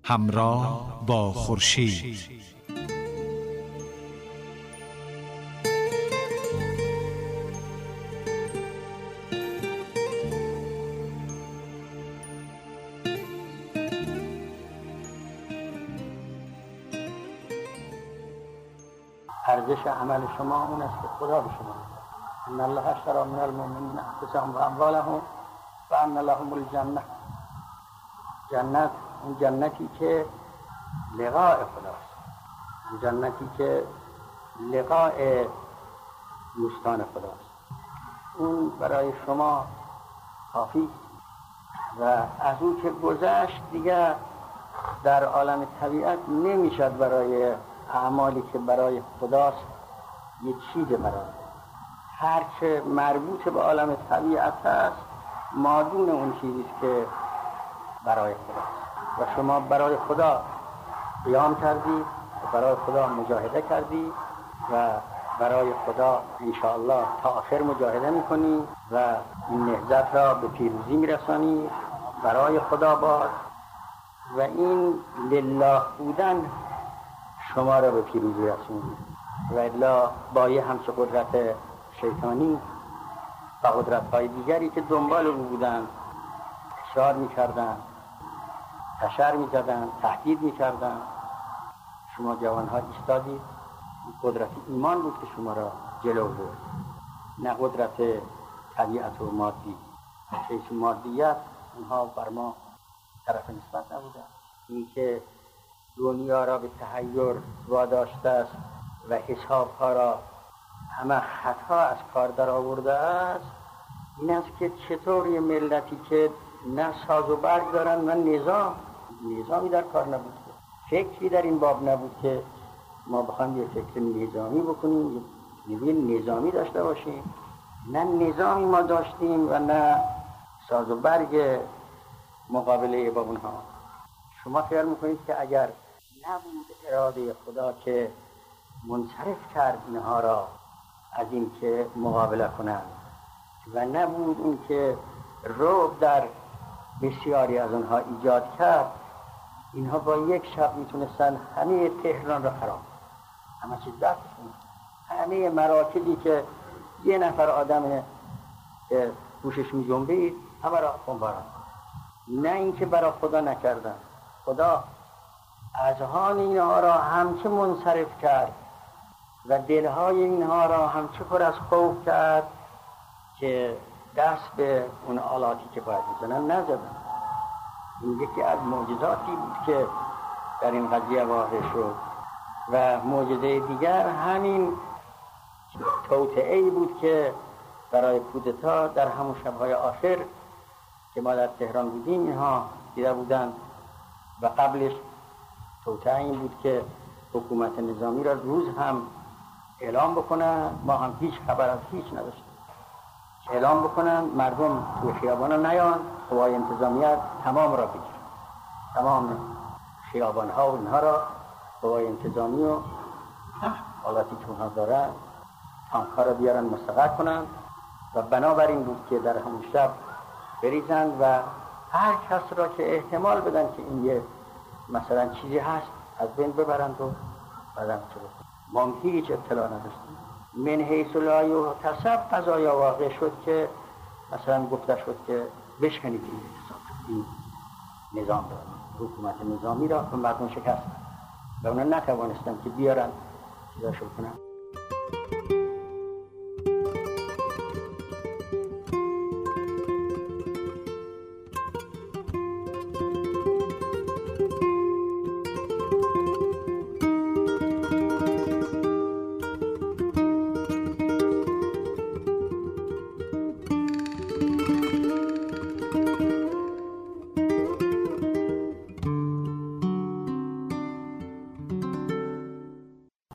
همراه با خورشید. ارزش عمل شما اون است که خدا به شما میده. ان الله اشتری من المؤمنین انفسهم و اموالهم و ان لهم الجنه. جنت، اون جنتی که لقاء خداست، اون جنتی که لقاء دوستان خداست، اون برای شما کافی و از اون که گذشت دیگر در عالم طبیعت نمیشد برای اعمالی که برای خداست یک چیز برای هر چه مربوط به عالم طبیعت است مادون اون چیزیست که برای خداست و شما برای خدا قیام کردی و برای خدا مجاهده کردی و برای خدا انشاءالله تا آخر مجاهده میکنی و این نهضت را به پیروزی میرسانی برای خدا باد و این لله بودن شما را به پیروزی رسوند و الا با یه همچه قدرت شیطانی و قدرت‌های دیگری که دنبال او بودن اشار می‌کردن، تشر می‌زدن، تهدید می‌کردن، شما جوان‌ها ایستادید. قدرت ایمان بود که شما را جلو برد، نه قدرت طبیعت و مادی. حیث مادیت اونها بر ما طرف نسبت نبودن. این که دنیا را به تحیر واداشته است و حسابها را همه خطا از کار در آورده است، این است که چطور یه ملتی که نه ساز و برگ دارن و نظامی در کار نبود، فکری در این باب نبود که ما بخوایم یه فکر نظامی بکنیم، یه نظامی داشته باشیم. نه نظامی ما داشتیم و نه ساز و برگ مقابله با اونها. شما خیال میکنید که اگر نبود اراده خدا که منصرف کرد اینها را از این که مقابله کنند و نبود اون که رعب در بسیاری از اونها ایجاد کرد، اینها با یک شب میتونستن همه تهران را خراب، همه چیز دستشون، همه مراکزی که یه نفر آدم که گوشش میجنبید همه را بمباران. نه اینکه برای خدا نکردن، خدا اذهان اینها را همچه منصرف کرد و دلهای اینها را همچه پر از خوف کرد که دست به اون آلاتی که باید میزنن نزدن. این یکی از معجزاتی بود که در این قضیه واقع شد و معجزه دیگر همین توطئه‌ای بود که برای کودتا در همون شب‌های آخر که ما در تهران بودیم اینها دیده بودن و قبلش توطئه این بود که حکومت نظامی را روز هم اعلام بکنن، ما هم هیچ خبر از هیچ نداشتیم، اعلام بکنن مردم توی خیابان نیان، قوای انتظامیه تمام را بگیرن، تمام خیابان ها و اینها را قوای انتظامی و حالاتی که اونها دارن تانک ها را بیارن مستقر کنن و بنابراین بود که در همون شب بریزند و هر کس را که احتمال بدن که این یه مثلا چیزی هست از بین ببرند و بعدم چه بکنند. ما هیچ اطلاع نداشتیم. من حیث لا یحتسب قضایا واقع شد که مثلا گفته شد که بشکنید این نظام را، حکومت نظامی را، و مردم شکست و اونا نتوانستن که بیارن چیزاشو کنن.